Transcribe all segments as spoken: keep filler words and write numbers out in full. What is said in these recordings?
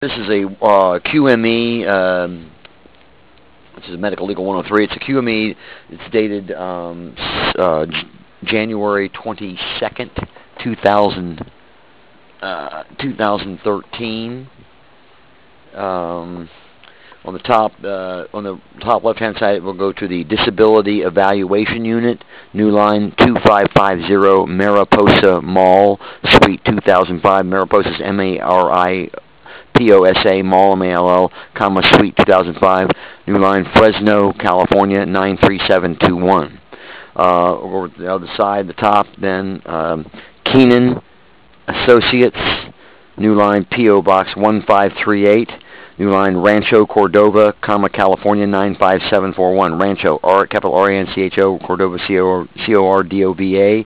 This is a uh, Q M E. Um, this is Medical Legal one oh three. It's a Q M E. It's dated um, uh, J- January twenty-second, two thousand, uh, twenty thirteen. Um, on the top, uh, on the top left-hand side, it will go to the Disability Evaluation Unit, new line two five five zero, Mariposa Mall, Suite two thousand five. Mariposa is M A R I P O S A, Mall, M A L L, comma, Suite two thousand five, new line, Fresno, California, nine three seven two one. Uh, over the other side, the top, then, um, Keenan Associates, new line, P O Box one five three eight, new line, Rancho Cordova, comma, California, nine five seven four one. Rancho, R, capital R A N C H O, Cordova, C O R D O V A.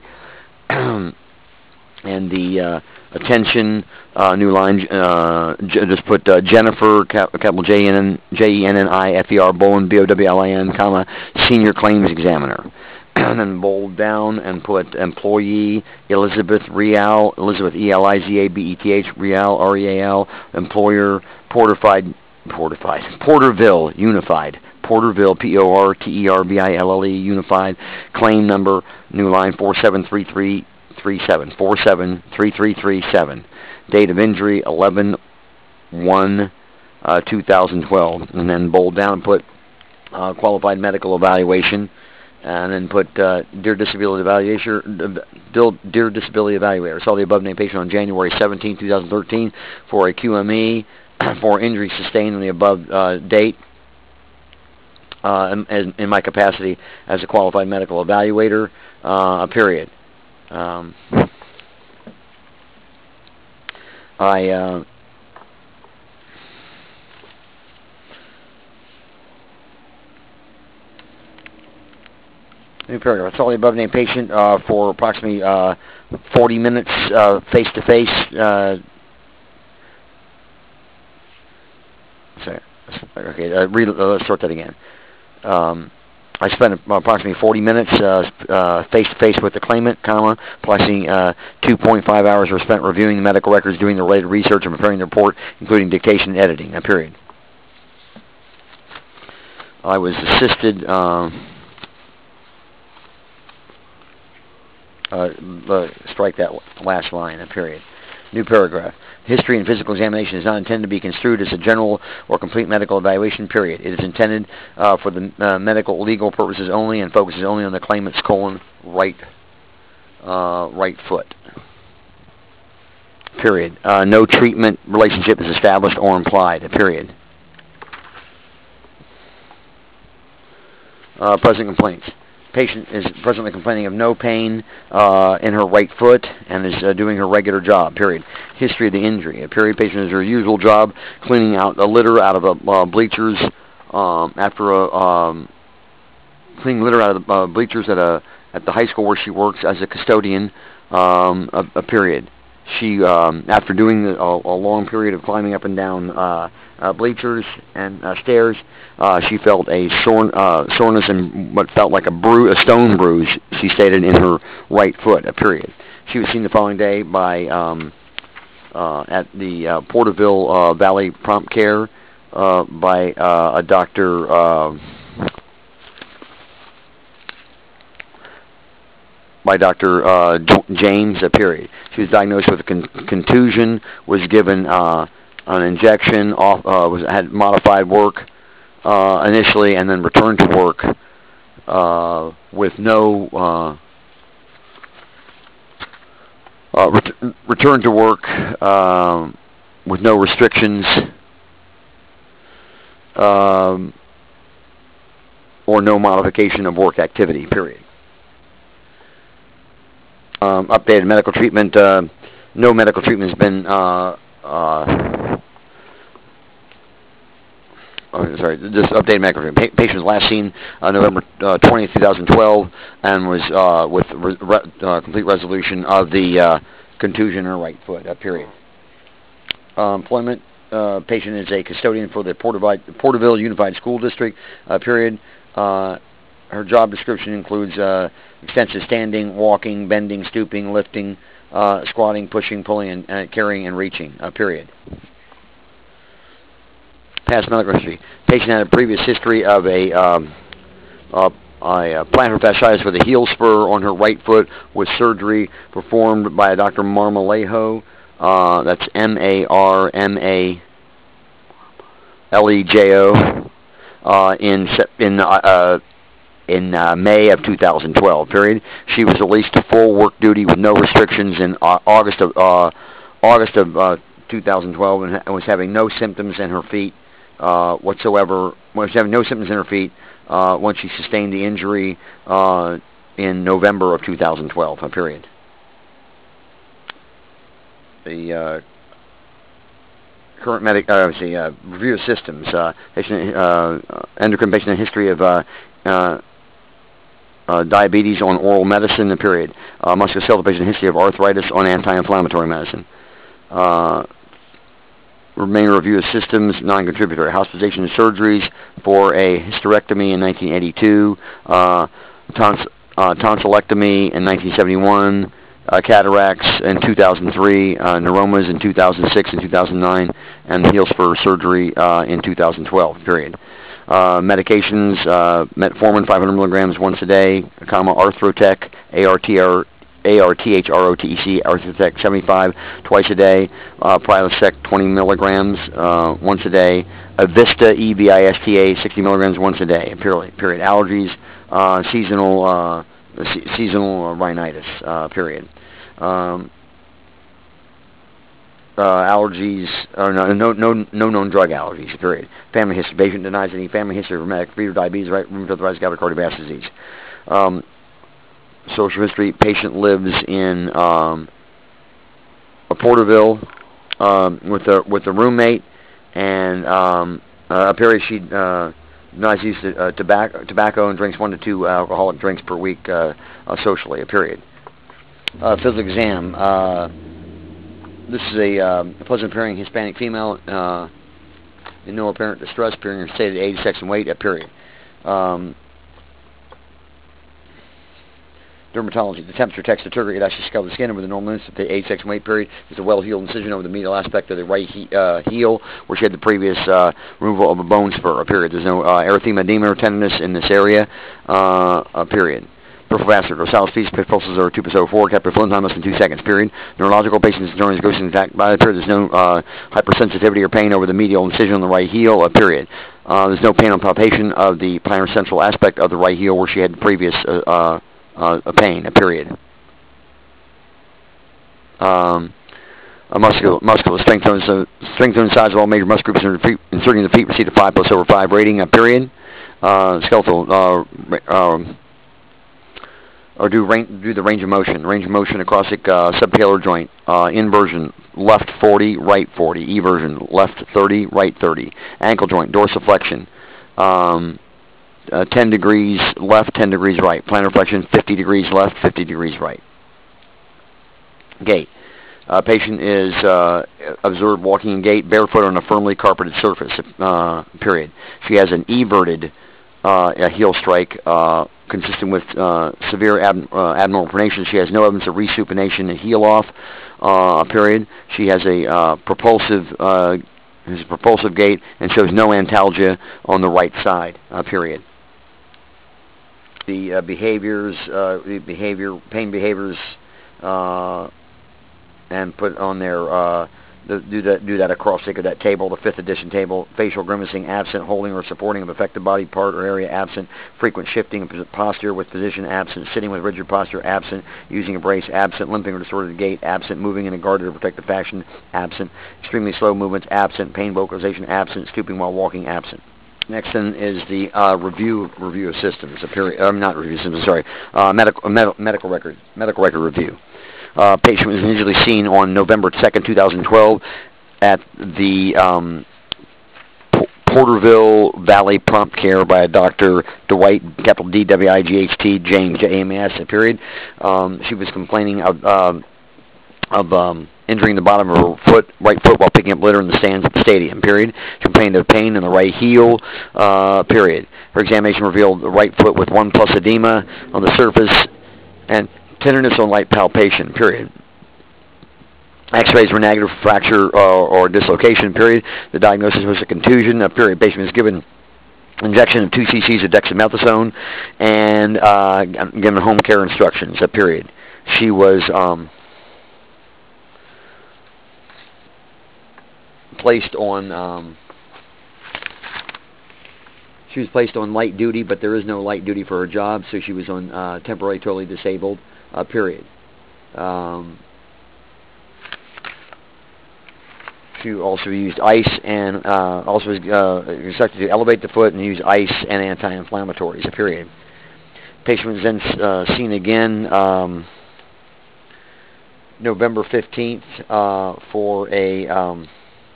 And the uh, attention, uh, new line, uh, j- just put uh, Jennifer, cap- capital J N N, J E N N I F E R, Bolin, B O W L I N, comma, Senior Claims Examiner. And then bold down and put employee Elizabeth Real, Elizabeth E L I Z A B E T H, Real, R E A L, employer Porterfied, Porterfied, Porterville Unified, Porterville, P O R T E R V I L L E, Unified, claim number, new line four seven three three three seven, four seven three three three seven, date of injury eleven one uh, two thousand twelve, and then bold down and put uh, qualified medical evaluation, and then put uh, Dear Disability Evaluator, Dear Disability Evaluator. Saw the above named patient on January seventeenth, twenty thirteen for a Q M E for injury sustained on the above uh, date. Uh, in, in my capacity as a qualified medical evaluator, uh, a period. Um, I uh, New paragraph. I saw the above named patient uh, for approximately uh, forty minutes uh, face-to-face. Uh, sorry, okay, uh, read, uh, let's start that again. Um, I spent approximately forty minutes uh, uh, face-to-face with the claimant, comma, approximately uh, two point five hours were spent reviewing the medical records, doing the related research, and preparing the report, including dictation and editing. A period. I was assisted. Uh, uh, uh, strike that last line. A period. New paragraph. History and physical examination is not intended to be construed as a general or complete medical evaluation, period. It is intended uh, for the uh, medical legal purposes only and focuses only on the claimant's colon right uh, right foot. Period. Uh, no treatment relationship is established or implied. A period. Uh, present complaints. Patient is presently complaining of no pain uh, in her right foot and is uh, doing her regular job, period. History of the injury. A period. Patient is her usual job, cleaning out the litter out of the uh, bleachers um, after a, um, cleaning litter out of the uh, bleachers at a at the high school where she works as a custodian, um, a, a period. She, um, after doing the, a, a long period of climbing up and down uh, uh, bleachers and uh, stairs, uh, she felt a sore, uh, soreness and what felt like a, bru- a stone bruise, she stated, in her right foot, a period. She was seen the following day by um, uh, at the uh, Porterville uh, Valley Prompt Care uh, by uh, a Doctor Uh, by Doctor Uh, J- James, a period. She was diagnosed with a con- contusion, was given uh, an injection, off, uh, was had modified work uh, initially, and then returned to work uh, with no uh, uh, ret- returned to work um, with no restrictions um, or no modification of work activity. Period. Um, updated medical treatment. Uh, no medical treatment has been. Uh, uh, oh, sorry, just updated medical treatment. Pa- patient was last seen uh, November uh, twentieth, twenty twelve, and was uh, with re- re- uh, complete resolution of the uh, contusion in her right foot. Uh, period. Uh, employment. Uh, patient is a custodian for the Porterville Unified School District. Uh, period. Uh, her job description includes uh, extensive standing, walking, bending, stooping, lifting, uh, squatting, pushing, pulling, and uh, carrying and reaching. Uh, period. Past medical history. Patient had a previous history of a, um, uh, a plantar fasciitis with a heel spur on her right foot with surgery performed by a Doctor Marmolejo. Uh, that's M A R M A L E J O. Uh, in in uh, uh, in uh, May of two thousand twelve. Period. She was released to full work duty with no restrictions in uh, August of uh, August of uh, two thousand twelve, and, ha- and was having no symptoms in her feet uh, whatsoever. Was having no symptoms in her feet uh, once she sustained the injury uh, in November of two thousand twelve. Uh, period. The uh, current medic, uh, see, uh, review of systems, uh, patient, uh, endocrine patient history of uh, uh, uh, diabetes on oral medicine, the period. Uh, musculoskeletal patient history of arthritis on anti-inflammatory medicine. Uh, remainder review of systems, non-contributory hospitalization and surgeries for a hysterectomy in nineteen eighty-two, uh, tons, uh, tonsillectomy in nineteen seventy-one, uh, cataracts in two thousand three, uh, neuromas in two thousand six and two thousand nine, and heel spur surgery uh, in two thousand twelve, period. Uh, medications, uh, metformin five hundred milligrams once a day, comma, Arthrotec, A R T R, A R T H R O T E C, Arthrotec seventy-five twice a day, uh, Prilosec twenty milligrams uh, once a day, Evista, E V I S T A, sixty milligrams once a day, period. period. Allergies, uh, seasonal, uh, se- seasonal rhinitis, uh, period. Um, Uh, allergies, or no, no, no, no known drug allergies, period. Family history. Patient denies any family history of rheumatic fever, diabetes, right, rheumatoid arthritis, gout, or cardiovascular disease. Um, social history. Patient lives in um, a Porterville um, with a with a roommate, and um, uh, a period she uh, denies use of uh, tobacco, tobacco and drinks one to two alcoholic drinks per week uh, uh, socially. A period. Uh, physical exam. Uh, This is a, uh, a pleasant appearing Hispanic female uh, in no apparent distress, appearing her stated age, sex, and weight, a period. Um, dermatology. The temperature, texture, turgor, actually scale of the skin over the normal limits of the age, sex, and weight period. There's a well-healed incision over the medial aspect of the right he, uh, heel, where she had the previous uh, removal of a bone spur, a period. There's no uh, erythema, edema, or tenderness in this area, uh, a period. Peripheral vascular, dorsal fees, pulses are two point oh four, capillary flow time less than two seconds, period. Neurological, patient's joint is grossly intact by the period. There's no uh, hypersensitivity or pain over the medial incision on the right heel, a period. Uh, there's no pain on palpation of the plantar central aspect of the right heel where she had the previous uh, uh, uh, pain, a period. Um, a muscular, muscular strength tone, so strength tone size of all major muscle groups inserting the feet received a five plus over five rating, a period. Uh, skeletal, uh, um, or do range, do the range of motion. Range of motion, acrostic uh, subtalar joint, uh, inversion, left forty, right forty, eversion, left thirty, right thirty. Ankle joint, dorsiflexion, um, uh, ten degrees left, ten degrees right. Plantar flexion, fifty degrees left, fifty degrees right. Gait. Uh, patient is uh, observed walking in gait barefoot on a firmly carpeted surface, uh, period. She has an everted uh, a heel strike, uh, consistent with uh, severe ab- uh, abnormal pronation. She has no evidence of resupination and heel off, uh, period. She has a uh, propulsive uh, has a propulsive gait and shows no antalgia on the right side, uh, period. The uh, behaviors, uh, the behavior, pain behaviors, uh, and put on there, uh, the, do that do that acrostic of that table, the fifth edition table. Facial grimacing absent, holding or supporting of affected body part or area absent, frequent shifting of posture with position absent, sitting with rigid posture absent, using a brace absent, limping or distorted gait absent, moving in a guarded or protective fashion absent, extremely slow movements absent, pain vocalization absent, stooping while walking absent. Next then is the uh, review review of systems. A period, uh, not review systems. Sorry, uh, medical med- medical record medical record review. Uh, patient was initially seen on November second, two thousand twelve at the um, P- Porterville Valley Prompt Care by a Doctor Dwight, capital D W I G H T, James, J A M S, a period. Um, she was complaining of, uh, of um, injuring the bottom of her foot, right foot, while picking up litter in the stands at the stadium, period. She complained of pain in the right heel, uh, period. Her examination revealed the right foot with one plus edema on the surface and tenderness on light palpation, period. X-rays were negative for fracture or, or dislocation, period. The diagnosis was a contusion, a period. Patient was given injection of two cc's of dexamethasone and uh, given home care instructions, a period. She was um, placed on um, she was placed on light duty, but there is no light duty for her job, so she was on uh, temporarily totally disabled, uh, period. Um, she also used ice and uh, also was uh, instructed to elevate the foot and use ice and anti-inflammatories, a period. Patient was then uh, seen again um, November fifteenth uh, for a um,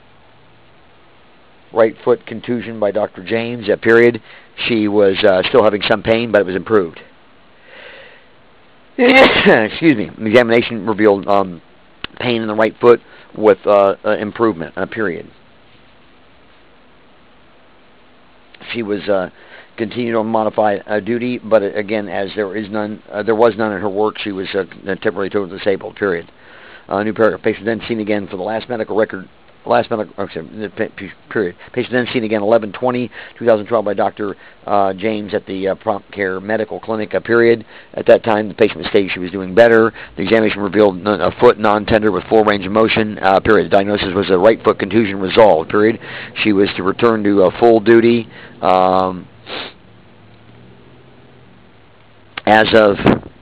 right foot contusion by Doctor James, a period. She was uh, still having some pain, but it was improved. Excuse me. The examination revealed um, pain in the right foot with uh, uh, improvement, a period. She was uh, continued on modified uh, duty, but uh, again, as there is none, uh, there was none in her work, she was uh, temporarily totally disabled, period. Uh, new paragraph. Patient then seen again for the last medical record. Last medical, okay, period. Patient then seen again eleven twenty twenty twelve by Doctor Uh, James at the uh, Prompt Care Medical Clinic, a period. At that time, the patient stated she was doing better. The examination revealed a foot non-tender with full range of motion, uh, period. The diagnosis was a right foot contusion resolved, period. She was to return to uh, full duty um, as of...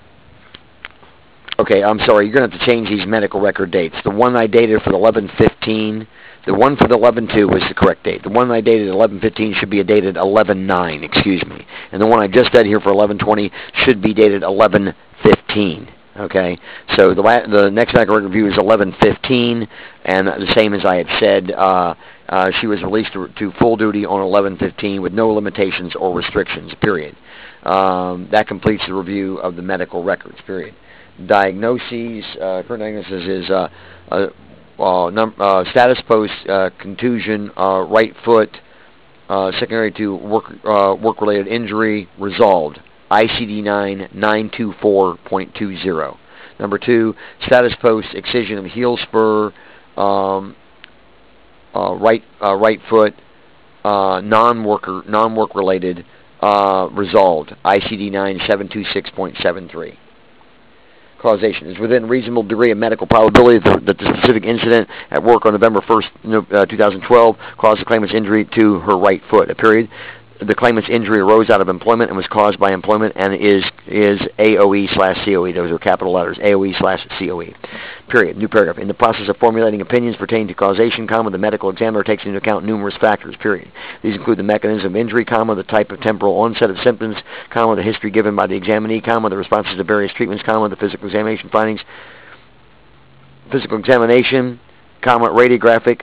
Okay, I'm sorry. You're going to have to change these medical record dates. The one I dated for the eleven fifteen, the one for the eleven two was the correct date. The one I dated eleven fifteen should be dated eleven nine, excuse me. And the one I just did here for eleven twenty should be dated eleven fifteen. Okay, so the la- the next medical record review is eleven fifteen, and the same as I had said, uh, uh, she was released to, to full duty on eleven fifteen with no limitations or restrictions, period. Um, that completes the review of the medical records, period. Diagnoses, uh, current diagnosis is uh, uh, uh, num- uh, status post uh, contusion, uh, right foot, uh, secondary to work uh, work-related injury, resolved. I C D nine nine two four point two zero. Number two, status post excision of heel spur, um, uh, right uh, right foot, uh, non-worker non-work related, uh, resolved. I C D nine seven two six point seven three. Causation is within reasonable degree of medical probability that the specific incident at work on November first, uh, twenty twelve caused the claimant's injury to her right foot, a period. The claimant's injury arose out of employment and was caused by employment and is is A O E slash C O E. Those are capital letters, A O E slash C O E. Period. New paragraph. In the process of formulating opinions pertaining to causation, comma, the medical examiner takes into account numerous factors, period. These include the mechanism of injury, comma, the type of temporal onset of symptoms, comma, the history given by the examinee, comma, the responses to various treatments, comma, the physical examination findings, physical examination, comma, radiographic,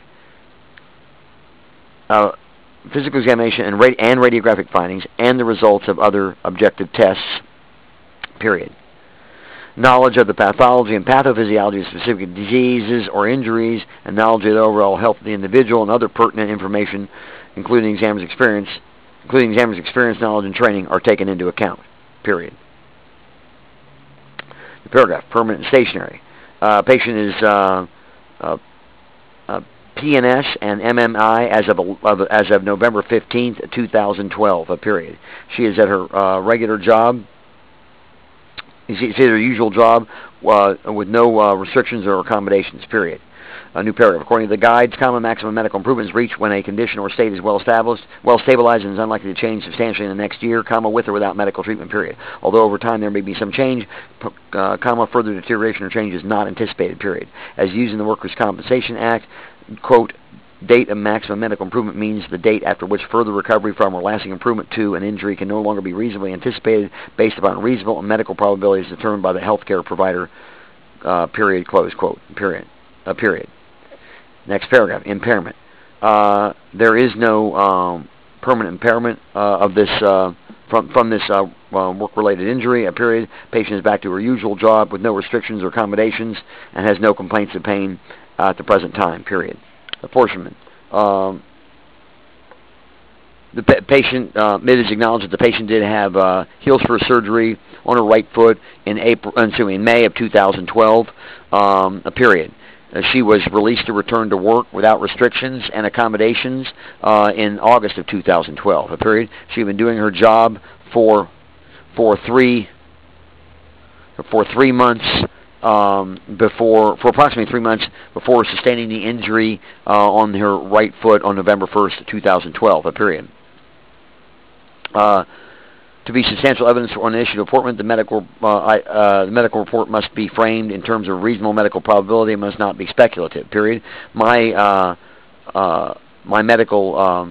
uh, physical examination and, radi- and radiographic findings, and the results of other objective tests, period. Knowledge of the pathology and pathophysiology of specific diseases or injuries, and knowledge of the overall health of the individual, and other pertinent information, including examiner's experience, including examiner's experience, knowledge, and training, are taken into account, period. The paragraph, permanent and stationary. Uh, patient is uh, uh, uh, P N S and M M I as of, of as of November fifteenth, twenty twelve, a period. She is at her uh, regular job. It's either her usual job uh, with no uh, restrictions or accommodations, period. A new paragraph. According to the guides, common maximum medical improvement is reached when a condition or state is well established, well stabilized, and is unlikely to change substantially in the next year, comma, with or without medical treatment, period. Although over time there may be some change, uh, comma, further deterioration or change is not anticipated, period. As used in the Workers' Compensation Act, quote, date of maximum medical improvement means the date after which further recovery from or lasting improvement to an injury can no longer be reasonably anticipated based upon reasonable and medical probabilities determined by the healthcare provider, uh, period, close quote, period, uh, period. Next paragraph, impairment. Uh, there is no um, permanent impairment uh, of this uh, from from this uh, uh, work-related injury, a period. Patient is back to her usual job with no restrictions or accommodations and has no complaints of pain uh, at the present time, period. Apportionment. Um, the pa- patient, uh, it is acknowledged that the patient did have uh, heel spur surgery on her right foot in April, excuse me, in May of two thousand twelve, um, a period. Uh, she was released to return to work without restrictions and accommodations uh, in August of two thousand twelve. A period she had been doing her job for for three for three months um, before for approximately three months before sustaining the injury uh, on her right foot on November first, two thousand twelve. A period. Uh, To be substantial evidence on an issue of reportment, the medical uh, I, uh, the medical report must be framed in terms of reasonable medical probability. It must not be speculative. Period. My uh, uh, my medical um,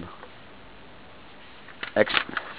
ex-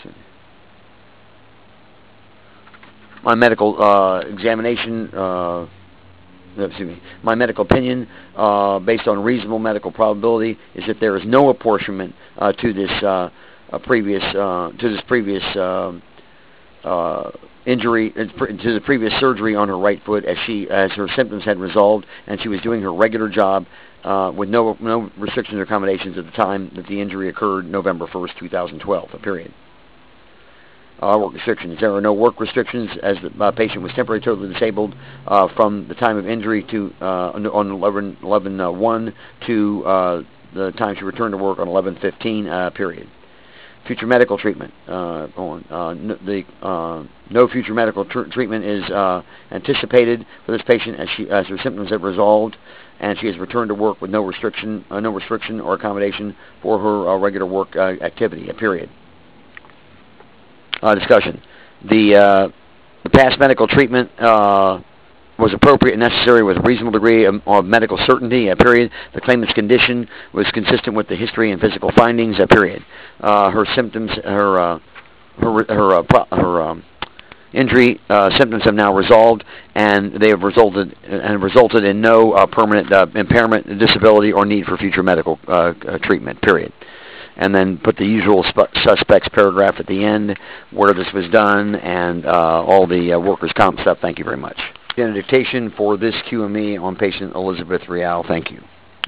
my medical uh, examination. Uh, excuse me. My medical opinion, uh, based on reasonable medical probability, is that there is no apportionment uh, to this uh, uh, previous uh, to this previous. Um, Uh, injury to the previous surgery on her right foot, as she as her symptoms had resolved and she was doing her regular job uh, with no no restrictions or accommodations at the time that the injury occurred, November first, two thousand twelve. A period. Uh, work restrictions. There are no work restrictions, as the uh, patient was temporarily totally disabled uh, from the time of injury to uh, on eleven one to uh, the time she returned to work on eleven fifteen. Uh, period. Future medical treatment. Uh, on uh, no, the uh, no future medical tr- treatment is uh, anticipated for this patient as she as her symptoms have resolved, and she has returned to work with no restriction, uh, no restriction or accommodation for her uh, regular work uh, activity. A period. Uh, discussion. The uh, the past medical treatment uh, was appropriate and necessary with a reasonable degree of, of medical certainty. A period. The claimant's condition was consistent with the history and physical findings. A period. Uh, her symptoms, her uh, her her uh, pro- her um, injury uh, symptoms have now resolved, and they have resulted and resulted in no uh, permanent uh, impairment, disability, or need for future medical uh, uh, treatment. Period. And then put the usual sp- suspects paragraph at the end where this was done and uh, all the uh, workers' comp stuff. Thank you very much. Dictation for this Q M E on patient Elizabeth Real. Thank you.